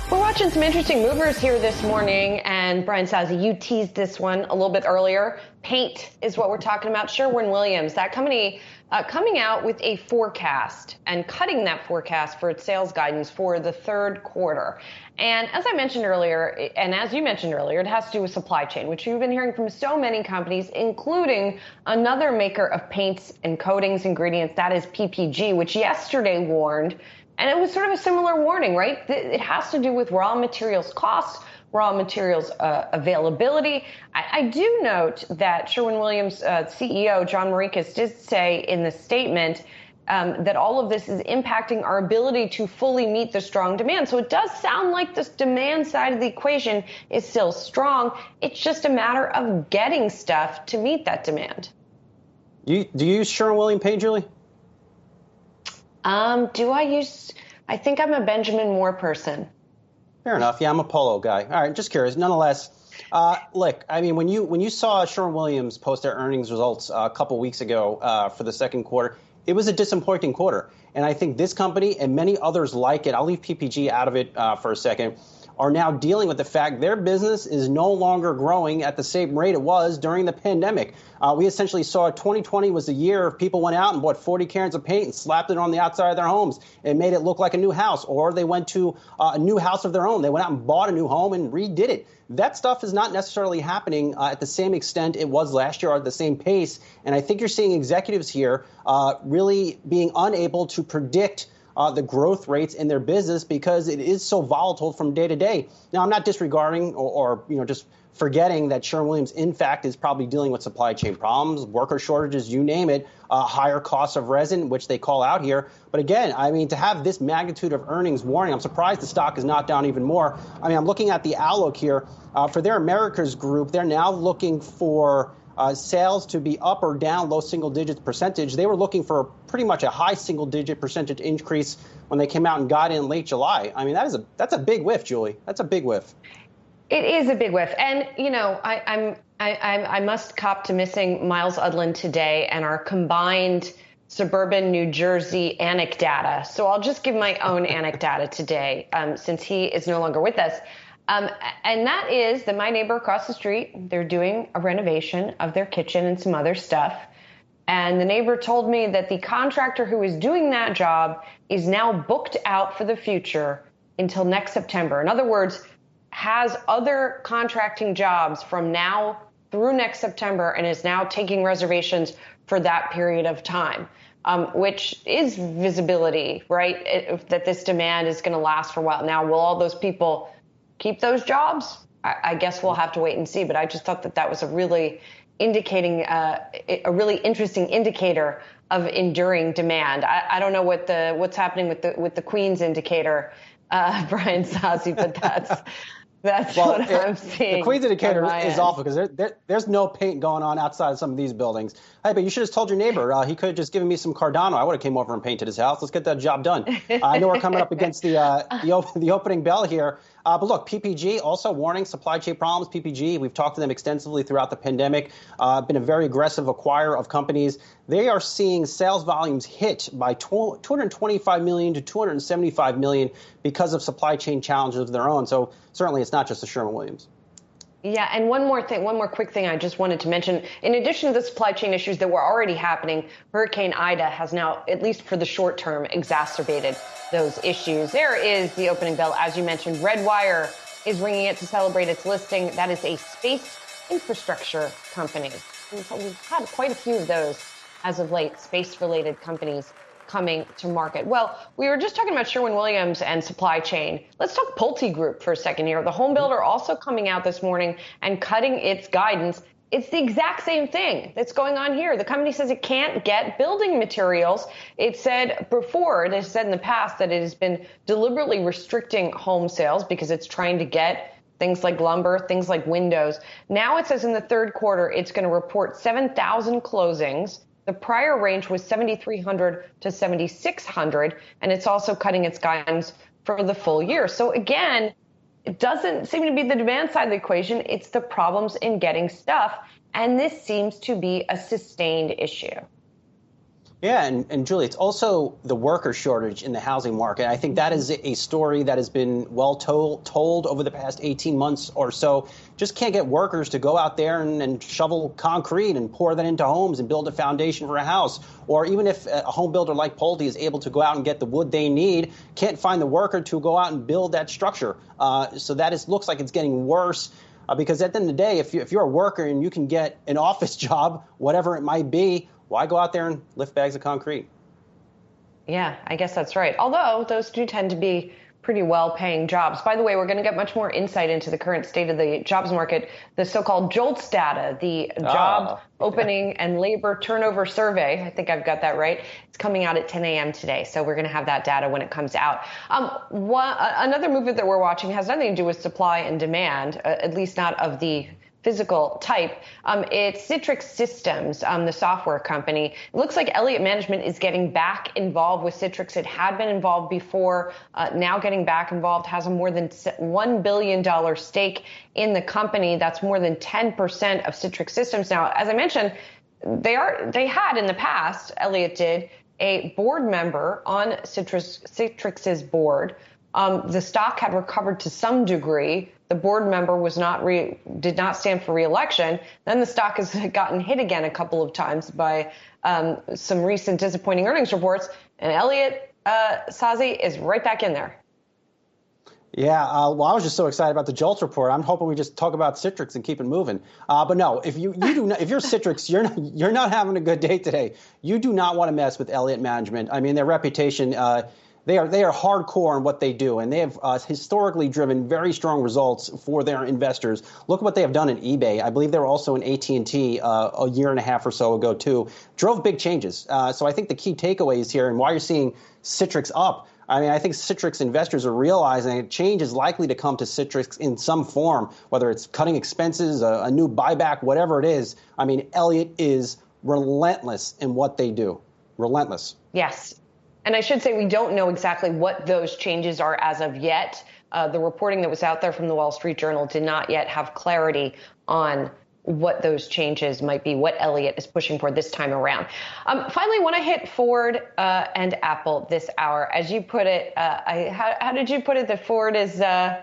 We're watching some interesting movers here this morning, and Brian Sozzi, you teased this one a little bit earlier. Paint is what we're talking about. Sherwin-Williams, that company coming out with a forecast and cutting that forecast for its sales guidance for the third quarter. And as I mentioned earlier, and as you mentioned earlier, it has to do with supply chain, which you've been hearing from so many companies, including another maker of paints and coatings ingredients, that is PPG, which yesterday warned. And it was sort of a similar warning, right? It has to do with raw materials costs, raw materials availability. I do note that Sherwin-Williams CEO John Morikis did say in the statement that all of this is impacting our ability to fully meet the strong demand. So it does sound like this demand side of the equation is still strong. It's just a matter of getting stuff to meet that demand. Do you use Sherwin-Williams paint, Julie? I think I'm a Benjamin Moore person. Fair enough. Yeah, I'm a Polo guy. All right, just curious. Nonetheless, look, I mean, when you saw Sherwin-Williams post their earnings results a couple weeks ago for the second quarter, it was a disappointing quarter. And I think this company and many others like it, I'll leave PPG out of it for a second, are now dealing with the fact their business is no longer growing at the same rate it was during the pandemic. We essentially saw 2020 was the year people went out and bought 40 cans of paint and slapped it on the outside of their homes and made it look like a new house. Or they went to a new house of their own. They went out and bought a new home and redid it. That stuff is not necessarily happening at the same extent it was last year or at the same pace. And I think you're seeing executives here really being unable to predict the growth rates in their business because it is so volatile from day to day. Now, I'm not disregarding or just forgetting that Sherwin-Williams, in fact, is probably dealing with supply chain problems, worker shortages, you name it, higher costs of resin, which they call out here. But again, I mean, to have this magnitude of earnings warning, I'm surprised the stock is not down even more. I mean, I'm looking at the outlook here. For their Americas group, they're now looking for sales to be up or down low single digits percentage. They were looking for pretty much a high single digit percentage increase when they came out and got in late July. I mean, that's a big whiff, Julie. That's a big whiff. It is a big whiff. And, you know, I must cop to missing Miles Udland today and our combined suburban New Jersey anecdata. So I'll just give my own anecdata today since he is no longer with us. And that is that my neighbor across the street, they're doing a renovation of their kitchen and some other stuff. And the neighbor told me that the contractor who is doing that job is now booked out for the future until next September. In other words, has other contracting jobs from now through next September and is now taking reservations for that period of time, which is visibility, right? That this demand is going to last for a while. Now, will all those people keep those jobs? I guess we'll have to wait and see. But I just thought that was a really a really interesting indicator of enduring demand. I don't know what's happening with the Queen's indicator, Brian Sozzi, but that's what I'm seeing. The Queen's indicator is awful because there's no paint going on outside of some of these buildings. Hey, but you should have told your neighbor. He could have just given me some Cardano. I would have came over and painted his house. Let's get that job done. I know we're coming up against the opening bell here. But look, PPG also warning supply chain problems. PPG, we've talked to them extensively throughout the pandemic, been a very aggressive acquirer of companies. They are seeing sales volumes hit by 225 million to 275 million because of supply chain challenges of their own. So certainly it's not just the Sherwin-Williams. Yeah, and one more quick thing I just wanted to mention. In addition to the supply chain issues that were already happening, Hurricane Ida has now, at least for the short term, exacerbated those issues. There is the opening bell. As you mentioned, Redwire is ringing it to celebrate its listing. That is a space infrastructure company. We've had quite a few of those as of late, space-related companies coming to market. Well, we were just talking about Sherwin-Williams and supply chain. Let's talk Pulte Group for a second here. The home builder also coming out this morning and cutting its guidance. It's the exact same thing that's going on here. The company says it can't get building materials. It said in the past that it has been deliberately restricting home sales because it's trying to get things like lumber, things like windows. Now it says in the third quarter, it's going to report 7,000 closings. The prior range was 7,300 to 7,600, and it's also cutting its guidance for the full year. So again, it doesn't seem to be the demand side of the equation. It's the problems in getting stuff, and this seems to be a sustained issue. Yeah, and Julie, it's also the worker shortage in the housing market. I think that is a story that has been well told over the past 18 months or so. Just can't get workers to go out there and shovel concrete and pour that into homes and build a foundation for a house. Or even if a home builder like Pulte is able to go out and get the wood they need, can't find the worker to go out and build that structure. So that looks like it's getting worse. Because at the end of the day, if you're a worker and you can get an office job, whatever it might be, why go out there and lift bags of concrete? Yeah, I guess that's right. Although those do tend to be pretty well-paying jobs. By the way, we're going to get much more insight into the current state of the jobs market. The so-called JOLTS data, the Job Opening and Labor Turnover Survey, I think I've got that right. It's coming out at 10 a.m. today, so we're going to have that data when it comes out. Another movement that we're watching has nothing to do with supply and demand, at least not of the physical type. It's Citrix Systems, the software company. It looks like Elliott Management is getting back involved with Citrix. It had been involved before, now getting back involved, has a more than $1 billion stake in the company. That's more than 10% of Citrix Systems. Now, as I mentioned, they had in the past, Elliott did, a board member on Citrix's board. The stock had recovered to some degree. The board member did not stand for re-election. Then the stock has gotten hit again a couple of times by some recent disappointing earnings reports. And Elliott Sazi is right back in there. Yeah, well, I was just so excited about the JOLTS report. I'm hoping we just talk about Citrix and keep it moving. But no, if you're Citrix, you're not having a good day today. You do not want to mess with Elliott Management. I mean, their reputation. They are hardcore in what they do, and they have historically driven very strong results for their investors. Look at what they have done in eBay. I believe they were also in AT&T a year and a half or so ago, too. Drove big changes. So I think the key takeaways here and why you're seeing Citrix up, I mean, I think Citrix investors are realizing that change is likely to come to Citrix in some form, whether it's cutting expenses, a new buyback, whatever it is. I mean, Elliott is relentless in what they do. Relentless. Yes. And I should say we don't know exactly what those changes are as of yet. The reporting that was out there from the Wall Street Journal did not yet have clarity on what those changes might be, what Elliott is pushing for this time around. Finally, I want to hit Ford and Apple this hour. As you put it, how did you put it? That Ford is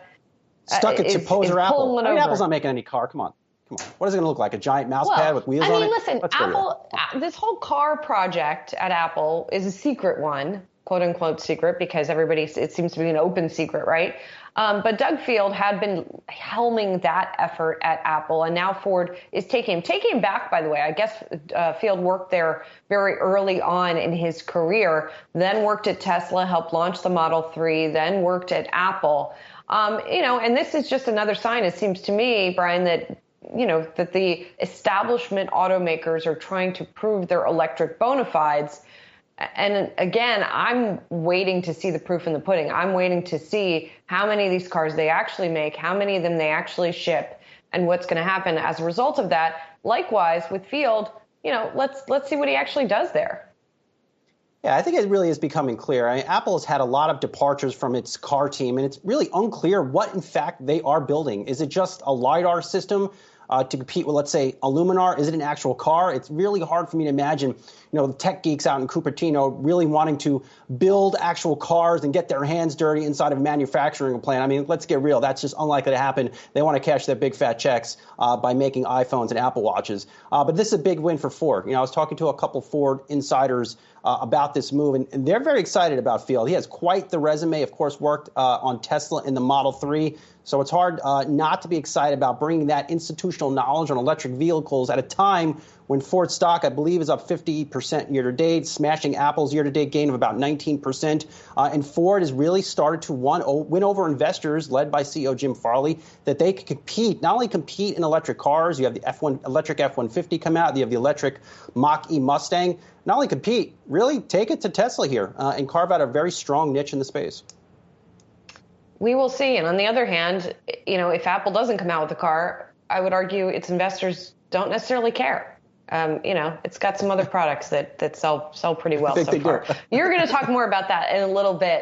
stuck it to poser Apple. I mean, Apple's not making any car. Come on. What is it going to look like? A giant mouse pad with wheels on it? I mean, listen, Apple, this whole car project at Apple is a secret one, quote unquote secret, because it seems to be an open secret, right? But Doug Field had been helming that effort at Apple, and now Ford is taking him back, by the way. I guess Field worked there very early on in his career, then worked at Tesla, helped launch the Model 3, then worked at Apple. And this is just another sign, it seems to me, Brian, that the establishment automakers are trying to prove their electric bona fides. And again, I'm waiting to see the proof in the pudding. I'm waiting to see how many of these cars they actually make, how many of them they actually ship, and what's going to happen as a result of that. Likewise, with Field, let's see what he actually does there. Yeah, I think it really is becoming clear. I mean, Apple has had a lot of departures from its car team, and it's really unclear what, in fact, they are building. Is it just a LiDAR system to compete with, let's say, a Luminar? Is it an actual car? It's really hard for me to imagine, the tech geeks out in Cupertino really wanting to build actual cars and get their hands dirty inside of a manufacturing plant. I mean, let's get real. That's just unlikely to happen. They want to cash their big fat checks by making iPhones and Apple Watches. But this is a big win for Ford. I was talking to a couple Ford insiders about this move, and they're very excited about Field. He has quite the resume, of course, worked on Tesla in the Model 3. So it's hard not to be excited about bringing that institutional knowledge on electric vehicles at a time when Ford stock, I believe, is up 50% year-to-date, smashing Apple's year-to-date gain of about 19%. And Ford has really started to win over investors, led by CEO Jim Farley, that they can compete, not only compete in electric cars. You have the electric F-150 come out. You have the electric Mach-E Mustang. Not only compete, really take it to Tesla here and carve out a very strong niche in the space. We will see. And on the other hand, if Apple doesn't come out with a car, I would argue its investors don't necessarily care. It's got some other products that sell pretty well so far. You're going to talk more about that in a little bit.